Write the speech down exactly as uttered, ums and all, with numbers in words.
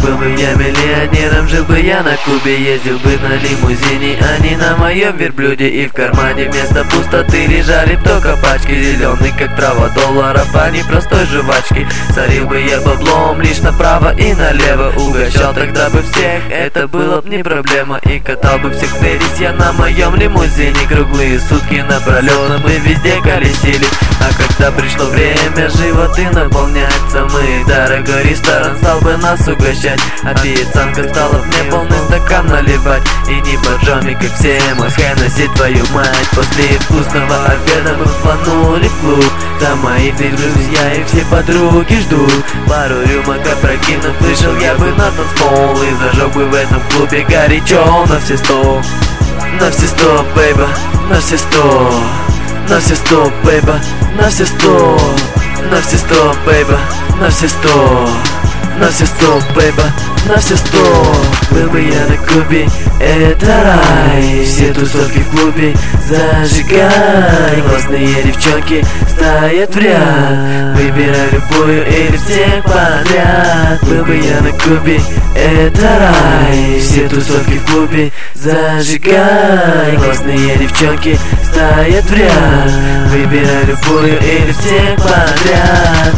Был бы я миллионером, жил бы я на Кубе, ездил бы на лимузине, а не на моем верблюде. И в кармане вместо пустоты лежали только пачки, зеленый как трава долларов, а не простой жвачки. Царил бы я баблом лишь направо и налево, угощал тогда бы всех, это было б не проблема. И катал бы всех Пэрис я на моем лимузине, круглые сутки напролёт мы везде колесили. А когда пришло время животы наполняться, мы дорогой ресторан стал бы нас угощать. Официантка стала мне полный стакан наливать, и не боржоми, как все, мой Хеннесси, твою мать. После вкусного обеда мы фанули в клуб, там мои друзья и все подруги ждут. Пару рюмок опрокинув, вышел я бы на танцпол и зажег бы в этом клубе горячо на все сто. На все сто, бейба, на все сто. На все сто, бейба, на все сто. На все сто, бейба, на все сто. На все сто, бейба, на все сто. Был бы я на Кубе, это рай. Все тусовки в клубе зажигай. Классные девчонки стоят в ряд, выбирай любую или всех подряд. Был бы я на Кубе, это рай. Все тусовки в клубе зажигай. Классные девчонки стоят в ряд, выбирай любую или всех подряд.